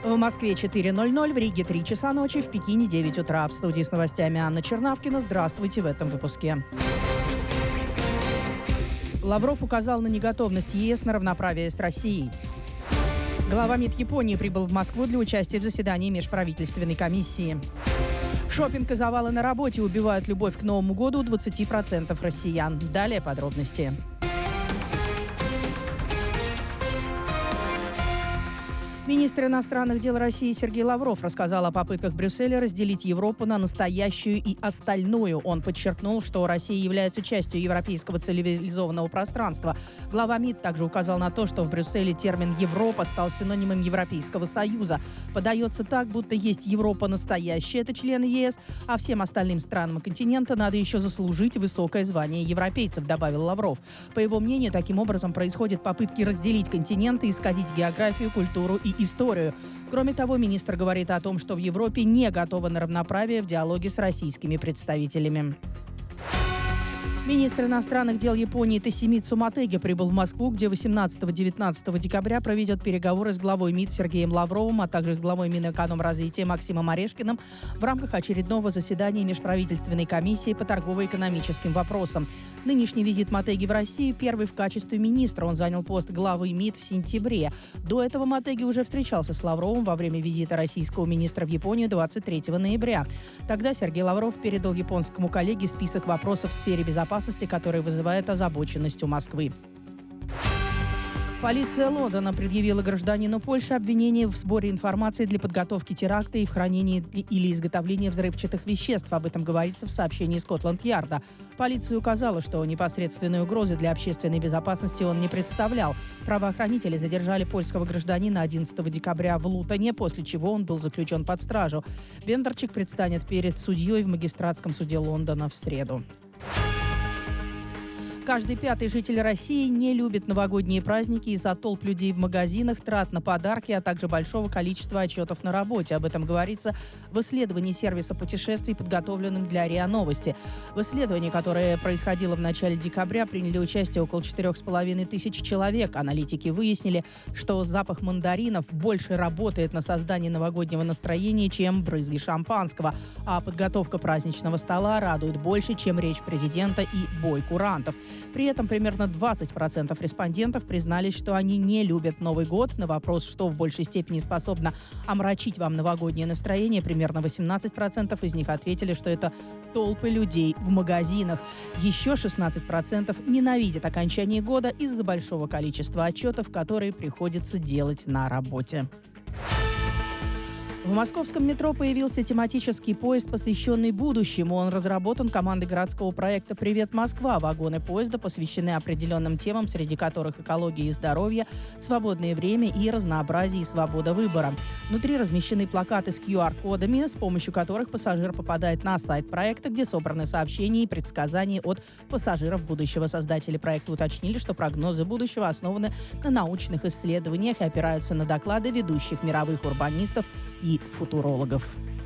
В Москве 4:00, в Риге 3 часа ночи, в Пекине 9 утра. В студии с новостями Анна Чернавкина. Здравствуйте в этом выпуске. Лавров указал на неготовность ЕС на равноправие с Россией. Глава МИД Японии прибыл в Москву для участия в заседании межправительственной комиссии. Шопинг и завалы на работе убивают любовь к Новому году у 20% россиян. Далее подробности. Министр иностранных дел России Сергей Лавров рассказал о попытках Брюсселя разделить Европу на настоящую и остальную. Он подчеркнул, что Россия является частью европейского цивилизованного пространства. Глава МИД также указал на то, что в Брюсселе термин «Европа» стал синонимом Европейского Союза. Подается так, будто есть Европа настоящая, это члены ЕС, а всем остальным странам континента надо еще заслужить высокое звание европейцев, добавил Лавров. По его мнению, таким образом происходят попытки разделить континенты, исказить географию, культуру и историю. Кроме того, министр говорит о том, что в Европе не готовы на равноправие в диалоге с российскими представителями. Министр иностранных дел Японии Тосимицу Мотеги прибыл в Москву, где 18-19 декабря проведет переговоры с главой МИД Сергеем Лавровым, а также с главой Минэкономразвития Максимом Орешкиным в рамках очередного заседания межправительственной комиссии по торгово-экономическим вопросам. Нынешний визит Мотеги в Россию первый в качестве министра. Он занял пост главы МИД в сентябре. До этого Мотеги уже встречался с Лавровым во время визита российского министра в Японию 23 ноября. Тогда Сергей Лавров передал японскому коллеге список вопросов в сфере безопасности, который вызывает озабоченность у Москвы. Полиция Лондона предъявила гражданину Польши обвинение в сборе информации для подготовки теракта и в хранении или изготовлении взрывчатых веществ. Об этом говорится в сообщении Скотланд-Ярда. Полиция указала, что непосредственной угрозы для общественной безопасности он не представлял. Правоохранители задержали польского гражданина 11 декабря в Лутоне, после чего он был заключен под стражу. Бендарчик предстанет перед судьей в магистратском суде Лондона в среду. Каждый пятый житель России не любит новогодние праздники из-за толп людей в магазинах, трат на подарки, а также большого количества отчетов на работе. Об этом говорится в исследовании сервиса путешествий, подготовленном для РИА Новости. В исследовании, которое происходило в начале декабря, приняли участие около 4,5 тысяч человек. Аналитики выяснили, что запах мандаринов больше работает на создание новогоднего настроения, чем брызги шампанского. А подготовка праздничного стола радует больше, чем речь президента и бой курантов. При этом примерно 20% респондентов признались, что они не любят Новый год. На вопрос, что в большей степени способно омрачить вам новогоднее настроение, примерно 18% из них ответили, что это толпы людей в магазинах. Еще 16% ненавидят окончание года из-за большого количества отчетов, которые приходится делать на работе. В московском метро появился тематический поезд, посвященный будущему. Он разработан командой городского проекта «Привет, Москва». Вагоны поезда посвящены определенным темам, среди которых экология и здоровье, свободное время и разнообразие и свобода выбора. Внутри размещены плакаты с QR-кодами, с помощью которых пассажир попадает на сайт проекта, где собраны сообщения и предсказания от пассажиров будущего. Создатели проекта уточнили, что прогнозы будущего основаны на научных исследованиях и опираются на доклады ведущих мировых урбанистов и футурологов.